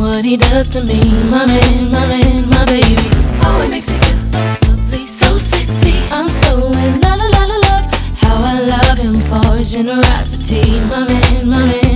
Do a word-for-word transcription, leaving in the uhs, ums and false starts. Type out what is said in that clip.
what he does to me. My man, my man, my baby. Oh, it makes me feel so lovely, so sexy. I'm so in la la la la love. How I love him for his generosity. My man, my man.